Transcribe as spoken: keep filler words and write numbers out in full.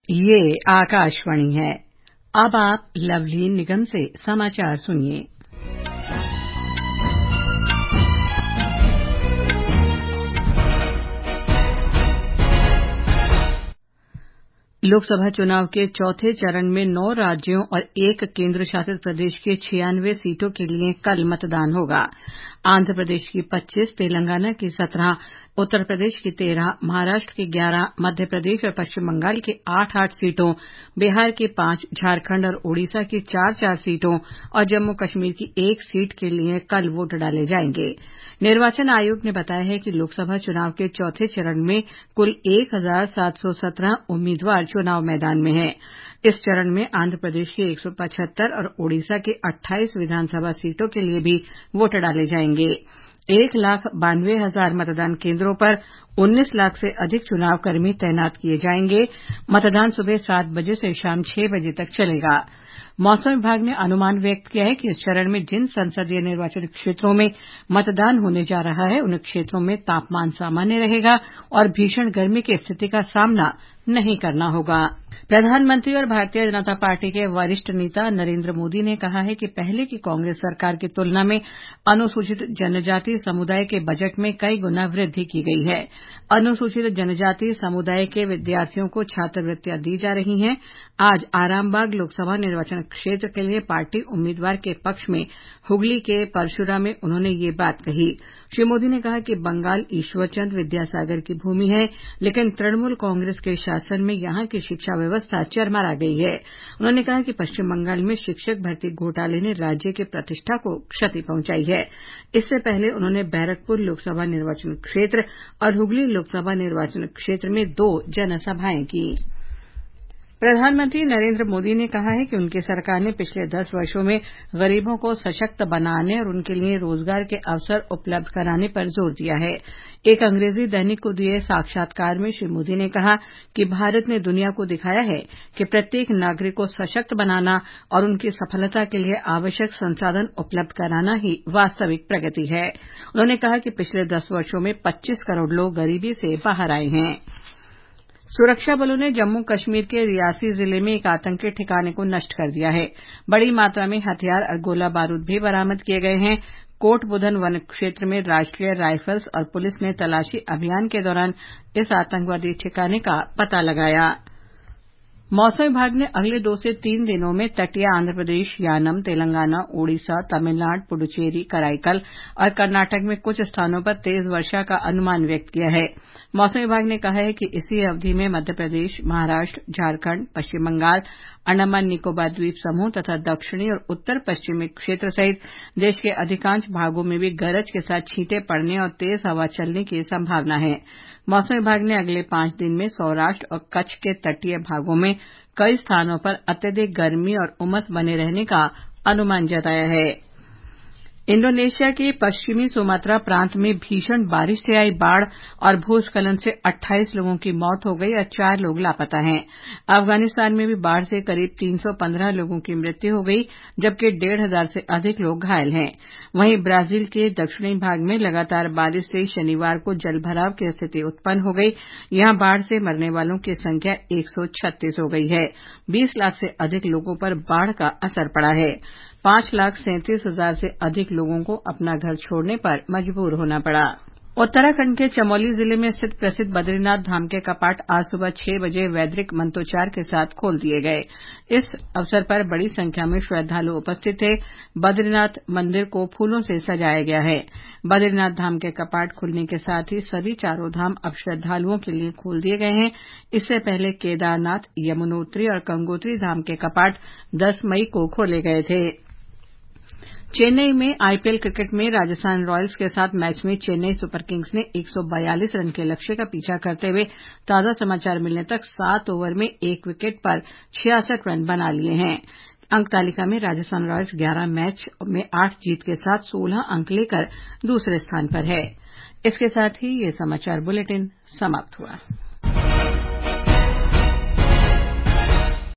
ये आकाशवाणी है। अब आप लवलीन निगम से समाचार सुनिए। लोकसभा चुनाव के चौथे चरण में नौ राज्यों और एक केंद्र शासित प्रदेश के छियानवे सीटों के लिए कल मतदान होगा। आंध्र प्रदेश की पच्चीस, तेलंगाना की सत्रह, उत्तर प्रदेश की तेरह, महाराष्ट्र की ग्यारह, मध्य प्रदेश और पश्चिम बंगाल की आठ आठ सीटों, बिहार की पांच, झारखंड और ओडिशा की चार चार सीटों और जम्मू कश्मीर की एक सीट के लिए कल वोट डाले जाएंगे। निर्वाचन आयोग ने बताया है कि लोकसभा चुनाव के चौथे चरण में कुल एक हजार सात सौ सत्रह उम्मीदवार चुनाव मैदान में हैं। इस चरण में आंध्र प्रदेश की एक सौ पचहत्तर और ओडिशा की अट्ठाईस विधानसभा सीटों के लिए भी वोट डाले जाएंगे। एक लाख बानवे हजार मतदान केंद्रों पर उन्नीस लाख से अधिक चुनाव कर्मी तैनात किए जाएंगे। मतदान सुबह सात बजे से शाम छह बजे तक चलेगा। मौसम विभाग ने अनुमान व्यक्त किया है कि इस चरण में जिन संसदीय निर्वाचन क्षेत्रों में मतदान होने जा रहा है उन क्षेत्रों में तापमान सामान्य रहेगा और भीषण गर्मी की स्थिति का सामना नहीं करना होगा। प्रधानमंत्री और भारतीय जनता पार्टी के वरिष्ठ नेता नरेंद्र मोदी ने कहा है कि पहले की कांग्रेस सरकार की तुलना में अनुसूचित जनजाति समुदाय के बजट में कई गुना वृद्धि की गई है। अनुसूचित जनजाति समुदाय के विद्यार्थियों को छात्रवृत्तियां दी जा रही हैं। आज आरामबाग लोकसभा निर्वाचन क्षेत्र के लिए पार्टी उम्मीदवार के पक्ष में हुगली के परशुरा में उन्होंने ये बात कही। श्री मोदी ने कहा कि बंगाल ईश्वरचंद विद्यासागर की भूमि है, लेकिन तृणमूल कांग्रेस के शासन में यहां की शिक्षा व्यवस्था चरमरा गई है। उन्होंने कहा कि पश्चिम बंगाल में शिक्षक भर्ती घोटाले ने राज्य की प्रतिष्ठा को क्षति पहुंचाई है। इससे पहले उन्होंने बैरकपुर लोकसभा निर्वाचन क्षेत्र और हुगली लोकसभा निर्वाचन क्षेत्र में दो जनसभाएं की। प्रधानमंत्री नरेंद्र मोदी ने कहा है कि उनकी सरकार ने पिछले दस वर्षों में गरीबों को सशक्त बनाने और उनके लिए रोजगार के अवसर उपलब्ध कराने पर जोर दिया है। एक अंग्रेजी दैनिक को दिए साक्षात्कार में श्री मोदी ने कहा कि भारत ने दुनिया को दिखाया है कि प्रत्येक नागरिक को सशक्त बनाना और उनकी सफलता के लिए आवश्यक संसाधन उपलब्ध कराना ही वास्तविक प्रगति है। उन्होंने कहा कि पिछले दस वर्षों में पच्चीस करोड़ लोग गरीबी से बाहर आए हैं। सुरक्षा बलों ने जम्मू कश्मीर के रियासी जिले में एक आतंकी ठिकाने को नष्ट कर दिया है। बड़ी मात्रा में हथियार और गोला बारूद भी बरामद किए गए हैं। कोटबुधन वन क्षेत्र में राष्ट्रीय राइफल्स और पुलिस ने तलाशी अभियान के दौरान इस आतंकवादी ठिकाने का पता लगाया। मौसम विभाग ने अगले दो से तीन दिनों में तटीय आंध्र प्रदेश, यानम, तेलंगाना, ओडिशा, तमिलनाडु, पुडुचेरी, कराईकल और कर्नाटक में कुछ स्थानों पर तेज वर्षा का अनुमान व्यक्त किया है। मौसम विभाग ने कहा है कि इसी अवधि में मध्य प्रदेश, महाराष्ट्र, झारखंड, पश्चिम बंगाल, अंडमान निकोबार द्वीप समूह तथा दक्षिणी और उत्तर पश्चिमी क्षेत्र सहित देश के अधिकांश भागों में भी गरज के साथ छींटे पड़ने और तेज हवा चलने की संभावना है। मौसम विभाग ने अगले पांच दिन में सौराष्ट्र और कच्छ के तटीय भागों में कई स्थानों पर अत्यधिक गर्मी और उमस बने रहने का अनुमान जताया है। इंडोनेशिया के पश्चिमी सुमात्रा प्रांत में भीषण बारिश से आई बाढ़ और भूस्खलन से अट्ठाईस लोगों की मौत हो गई और चार लोग लापता हैं। अफगानिस्तान में भी बाढ़ से करीब तीन सौ पंद्रह लोगों की मृत्यु हो गई, जबकि डेढ़ हजार से अधिक लोग घायल हैं। वहीं ब्राजील के दक्षिणी भाग में लगातार बारिश से शनिवार को जलभराव की स्थिति उत्पन्न हो गई। यहां बाढ़ से मरने वालों की संख्या एक सौ छत्तीस हो गई है। बीस लाख से अधिक लोगों पर बाढ़ का असर पड़ा है। पांच लाख सैंतीस हजार से अधिक लोगों को अपना घर छोड़ने पर मजबूर होना पड़ा। उत्तराखंड के चमोली जिले में स्थित प्रसिद्ध बद्रीनाथ धाम के कपाट आज सुबह छह बजे वैदिक मंत्रोच्चार के साथ खोल दिए गए। इस अवसर पर बड़ी संख्या में श्रद्धालु उपस्थित थे। बद्रीनाथ मंदिर को फूलों से सजाया गया है। बद्रीनाथ धाम के कपाट खुलने के साथ ही सभी चारों धाम अब श्रद्धालुओं के लिए खोल दिए गए हैं। इससे पहले केदारनाथ, यमुनोत्री और गंगोत्री धाम के कपाट दस मई को खोले गए थे। चेन्नई में आईपीएल क्रिकेट में राजस्थान रॉयल्स के साथ मैच में चेन्नई सुपर किंग्स ने एक सौ बयालीस रन के लक्ष्य का पीछा करते हुए ताजा समाचार मिलने तक सात ओवर में एक विकेट पर छियासठ रन बना लिए हैं। अंक तालिका में राजस्थान रॉयल्स ग्यारह मैच में आठ जीत के साथ सोलह अंक लेकर दूसरे स्थान पर है। इसके साथ ही ये समाचार बुलेटिन समाप्त हुआ।